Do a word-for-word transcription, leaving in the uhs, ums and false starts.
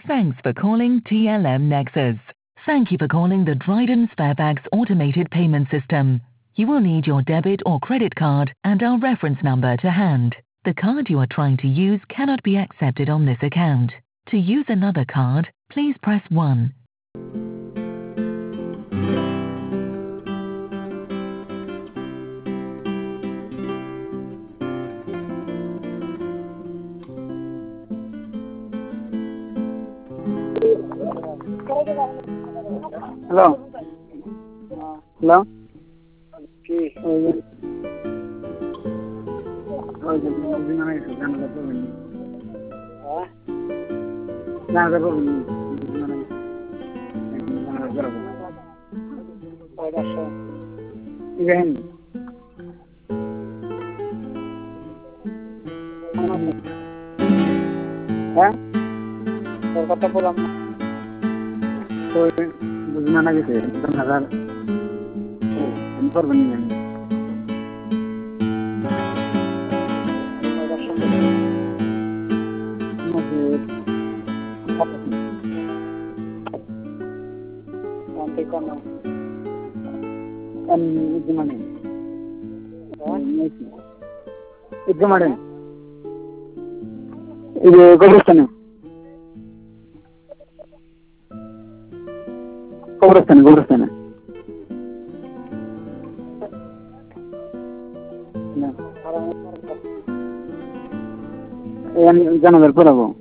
Thanks for calling T L M Nexus. Thank you for calling the Dryden Sparebags automated payment system. You will need your debit or credit card and our reference number to hand. The card you are trying to use cannot be accepted on this account. To use another card, please press one. Hello. Hello. Sí. Oye. Oye, no me dijo, gana la por venir. ¿Ah? Gana la por venir. Gana la por venir. Ahora sí. Y ven. ¿Ah? ¿Por qué te puedo hablar? Soy Guzmán que se van a dar por venir. Ahora sí. No sé. ¿Cuánto y cómo? En Guzmán. ¿Ah? Guzmán. ಇದು ಗೊಬ್ಬರಸ್ಥಾನ ಗೊಬ್ಬರಸ್ಥಾನ ಗೊಬ್ಬರಸ್ಥಾನ ಏನು ಜನ ಬರ್ಬೋದು